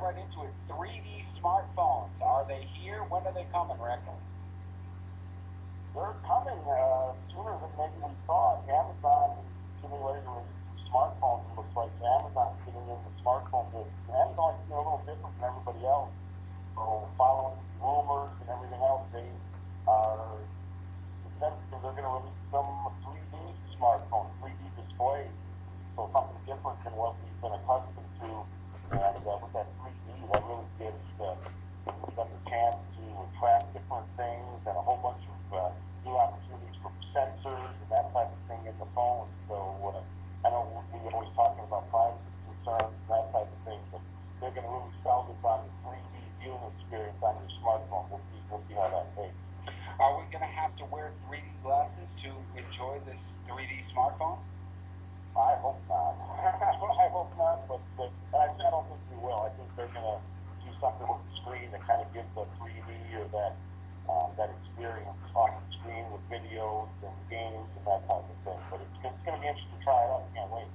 right into it. 3D smartphones. Are they here? When are they coming, Rick? They're coming sooner than maybe we thought. Amazon simulated releasing smartphones. It looks like Amazon's getting in the smartphone business. Amazon's a little different from everybody else. So following rumors and everything else, they are they're going to release some 3D smartphones, 3D displays. So something different than what we've been accustomed to. And with that 3D, that really gives them the chance to track different things and a whole bunch of new opportunities for sensors and that type of thing in the phone. So I know we're always talking about privacy concerns and that type of thing, but they're going to really sell this on the 3D viewing experience on your smartphone. We'll see how that takes. Are we going to have to wear 3D glasses to enjoy this 3D smartphone? I hope not. I hope not, but I don't think we will. I think they're going to do something with the screen that kind of gives the 3D or that experience on the screen with videos and games and that type of thing. But it's going to be interesting to try it out. I can't wait.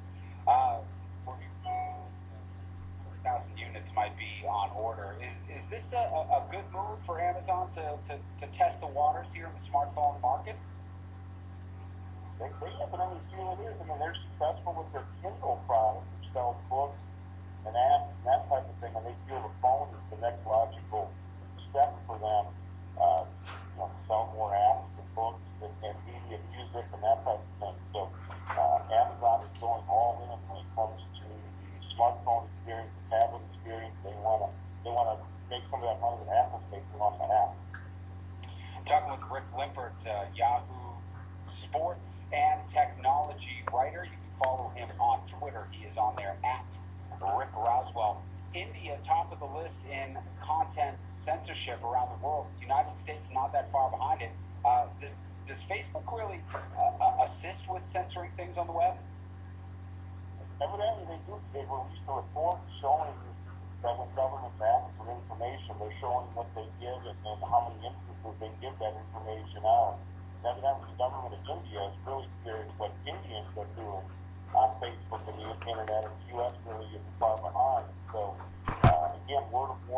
40,000 units might be on order. Is this a good move for Amazon to test the waters here in the smartphone market? They evidently feel it is. I mean, they're successful with their Kindle product, which sells books and apps and that type of thing, and they feel the phone is the next logical step for them. Sell more apps and books and media, music, and that type of thing. So Amazon is going all in when it comes to the smartphone experience, the tablet experience. They want to make some of that money that Apple's making on the app. Talking with Rick Limpert, Yahoo Sports and Technology writer. You can follow him on Twitter. He is on there at Rick Roswell. India, top of the list in content censorship around the world. The United States not that far behind it. Does Facebook really assist with censoring things on the web? Evidently they do. They released a report showing that when governments ask for information, they're showing what they give and how many instances they give that information out. And evidently the government of India is really curious what Indians are doing on Facebook and the internet, and the U.S. really isn't far behind. So, again, word of